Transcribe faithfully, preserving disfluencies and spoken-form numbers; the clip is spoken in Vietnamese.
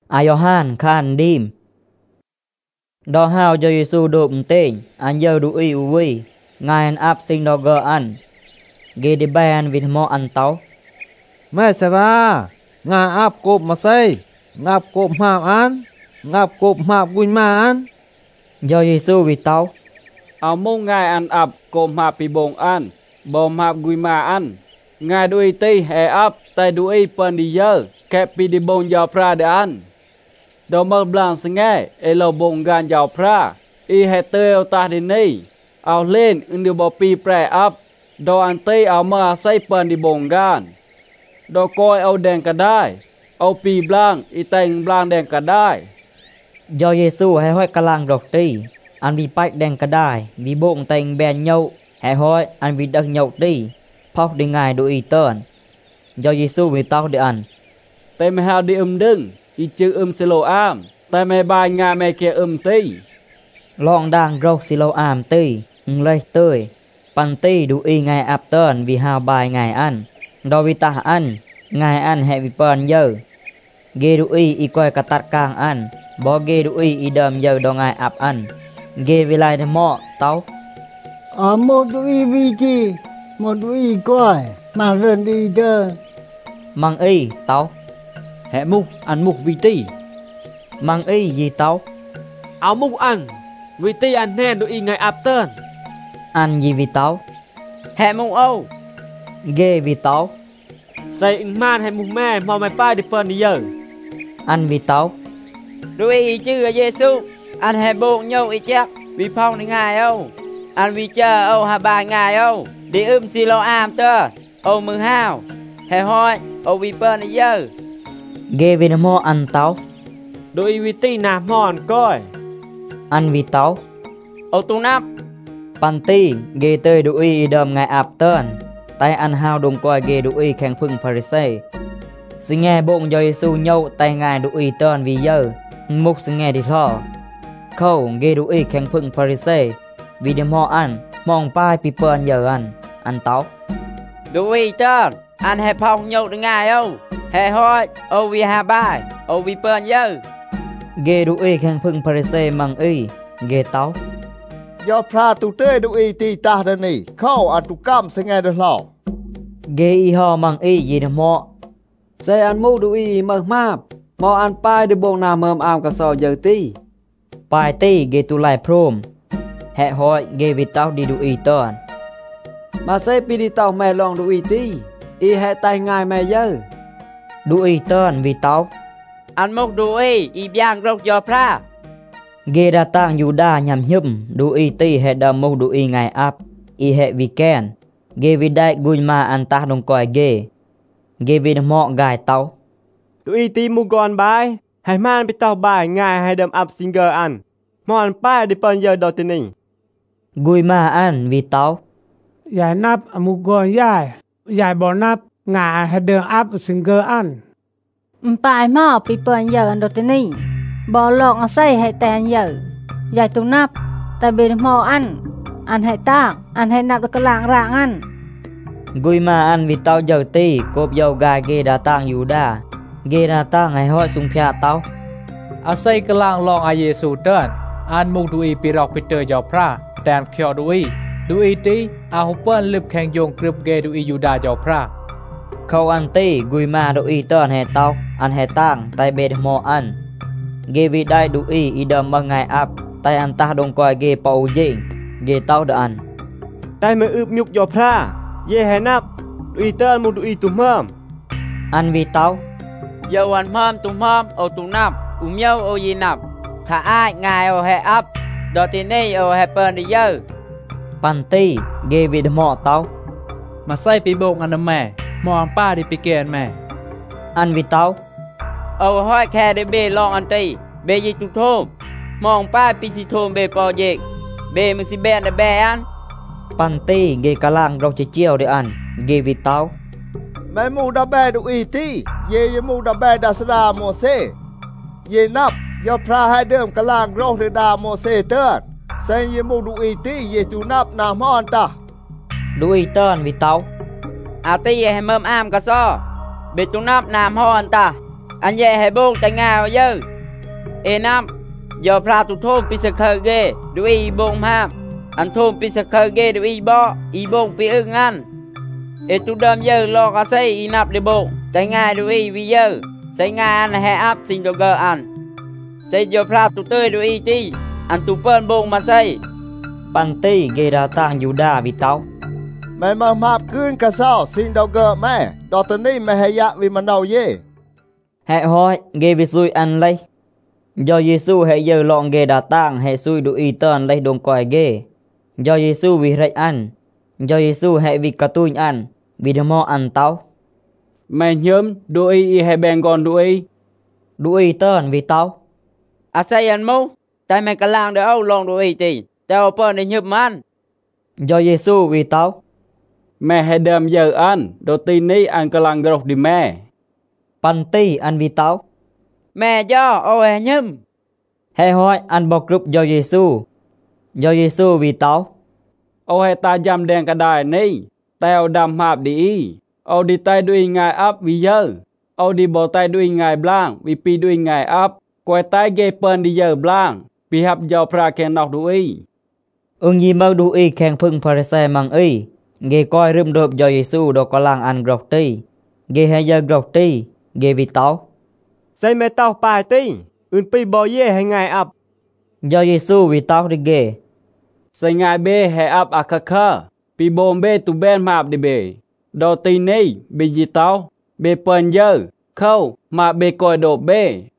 a Johan khan dim do hao do Giêsu đụng tên an giờ đủ y uvi ngài an áp sinh do gờ ăn ghê đi bàn vì mò ăn táo mẹ sẽ ra ngà áp cộp mà xây ngạp cộp hạp ăn ngạp cộp hạp quỳnh mà ăn do Giêsu vì táo ao mông ngài ăn áp cộp hạp bị bồng ăn bom hạp quỳnh mà ăn ngài đuôi tây hè áp tay đuôi pần đi giờ kẹp bị đi bồng giàu pra để ăn đầu mơ blang sinh nghe e lo bồng gan giàu pra y hè tơi ao ta đến đây ao lên in điều bỏ pi pre áp đồ ăn tây ao mơ xây pần đi bồng gan đồ coi ao đèn cả đai ao pi blang y tay blang đèn cả đai do Giêsu hay hỏi cả làng rọc tì ăn vì bạch đèn cả đai vì bụng tay bèn nhậu hay hỏi ăn vì đắc nhậu tì phóc đi ngài đuôi y tơn do Giêsu vì tao để ăn tay mày hao đi um đừng y chữ um silo am tay mày bài ngài mày kia um tì lọng đang râu silo am tì lấy tươi pan tì đuôi y ngài áp tơn vì hao bài ngài ăn do vì ta ăn ngài ăn hệ vì pơn dơ ghê đuôi y y coi cả tát càng ăn bỏ ghê đuôi y y đầm dơ do ngài áp ăn ghê vì lại mọ tao ở một đuôi vì chi một đuôi coi mà rần đi chơi mang y tao hẹ mục ăn mục vì tì mang y gì tao áo mục ăn vì tì ăn nén đôi y ngày áp tơn ăn gì vì tao hẹ mông âu ghê vì tao xây man hay mục mẹ mò mày pai đi phân đi giờ ăn vì tao đuôi y chữ Giêsu ăn hẹ bụng nhau y chắc vì phong đi ngài âu ăn vì chờ âu hà bà ngài âu đi um xì lo am tơ âu mừng hao hẹ hoi âu vì pơn đi giờ ghê vì nó mò ăn tao đôi vì tì nà mòn coi ăn vì tao âu tu nắp pan tì ghê tơi đuôi y đầm ngài áp tơn tay ăn hao đồng coi ghê đuôi y khen phưng Pharisee xin nghe bụng do Giêsu nhậu tay ngài đuôi y tơn vì giờ mục xin nghe đi thọ khâu ghê đuôi y khen phưng Pharisee vì để mò ăn mong pai pi pơn giờ ăn ăn tao đuôi y tơn ăn hẹ phong nhậu đi ngài âu hẹ hoi âu vì hà bài âu vì pơn giờ ghê đuôi y khen phưng Pharisee mang y ghê tao do pra tu tơi đuôi tì ta đây này khâu ăn tu cam sẽ nghe được lỏ ghê y ho mang y gì để mò xây ăn mu đuôi y mờ map mò ăn pai đi bông nào mờm am cả sò giờ ti pai tì ghê tu lại prom hẹ hỏi ghê vì tao đi đuôi y tơn mà xây pi đi tàu mẹ lòng đuôi ti y hẹ tay ngài mẹ giờ đuôi y tơn vì tao ăn mốc đuôi y biang rốc do pra ghê đa tang Yuda nhằm nhầm đuôi y tì hệ đầm mâu đuôi y ngài áp y hệ vì ken ghê vì đại gùi mà ăn ta đồng coi ghê ghê vì mọ gài tao đôi y tì mu gòn bài hay man bị tàu bài ngài hay đầm áp singer ăn mòn pai đi phân giờ đầu tiên này gùi mà ăn vì tao giải nắp mu gòn giải giải bỏ nắp ngà hay đường áp singer ăn bài mò bị pơn giờ ăn đồ tên này bỏ lọc ăn say hay tàn giờ giải tu nắp tại vì mò ăn ăn hay ta ăn hay nắp được cái lạng rạng ăn gùi mà ăn vì tao giờ tì cốp dầu gài ghê đa tang Yuda ghê đa tang hay hỏi sung phia tao อาศัยกลางลองอาเยซูเดินอันมุกดูอีปีรอกปีเตอร์ยอพระแดนเขียวดูอีดูอีตีอาฮุเปิลลิบแข่งโยงกรึบเกดูอียูดายอพระ khâu ăn tì gùi mà đuôi y tơn hệ tao ăn hệ tang tay bê mò ăn ghê vì đại đuôi y y đầm bằng ngài áp tay ăn ta đồng coi ghê bầu dịnh ghê tao được ăn tay mới ướp nhục do pra ye hẹ nắp đôi y tơn mu đôi y tùm hơm ăn vì tao dầu ăn mơm tùm hơm âu tùm nắp ùm nhau âu gì nắp thả ai ngài âu hẹ áp đó thì này âu hẹ pơn đi giờ pan tì ghê vì mọ tao มาใส่ปีโบงอันนั้นแม่มองป้าดิปีเกนแม่ ăn vì tao âu hoi khe để bê long ăn tì bê gì tụt thôm mong pa pi si thôm bê po dệt bê mình si bè để bè ăn pan tì ghê cả làng rau chiêu để ăn ghê vì tao mẹ mu đa bè đuôi tì ye ye mu đa bè đa sra mô se ye nắp do pra hai đơm cả làng rau để đa mô se tơn xây ye mu đuôi tì ye tu nắp nam hòn ta đuôi tơn vì tao à tì ye mơm am cả so bê tu nắp nam hòn ta anh về hay buông tại ngài dơ e năm do pra tu thôn pi sơ khơ ghê đuôi buông ham anh thôn pi sơ khơ ghê đuôi bo y buông pi ưng ăn e tu đâm dơ lo cả xây y nạp để buông tại ngài đuôi vi dơ xây ngài anh hay áp sinh đồ gơ ăn xây do pra tu tươi đuôi ti anh tu pơn buông mà xây pan ti ge datang Yuda vi tau แม่มามาบคืนกะเศร้าสิ่งดอกเกอแม่ดอกตอนนี้แม่ให้ยะวิมันเอาเย่ hệ hỏi ge vi sui ăn lấy do Giêsu hệ giờ lọn ge datang hệ sui du y tơn lấy đồng còi ge do Giêsu vi rạch ăn do Giêsu hệ vi katui ăn vì đâm mo ăn tau mẹ nhóm đuôi y hay bèn còn đuôi du y tơn vì tau à xây anh mu tại mẹ cả làng để âu lon đuôi ti tao pơn để nhấp man do Giêsu vì tau mẹ hay đâm giờ ăn đồ tin ní ăn cả làng gọc đi mẹ pan ti ăn vì tau mẹ do ô hè nhâm hệ hỏi ăn bọc group do Giêsu do Giêsu vì tau ô hè ta jam đen cả đài ní tao đâm hạp đi ô đi tay đuôi ngài áp vì giờ ô đi bỏ tay đuôi ngài blang vì pi đuôi ngài áp quay tay ghê pơn đi giờ blang vì hạp do pra khen nọc đuôi ưng gì mơ du y khen phưng Pharisee mang y ge coi rơm đột do Giêsu đồ có làng ăn gọc ti ge hay giờ gọc ti ge vì tau xây mẹ tao bài ti ưn pi bò ye hay ngài ập do Giêsu vì tau đi ge xây ngài bê hay áp à khắc khơ pi bom bê tu ben mạp đi bê đồ tin ní bê gì tao bê pơn dơ khâu mà bê coi đồ bê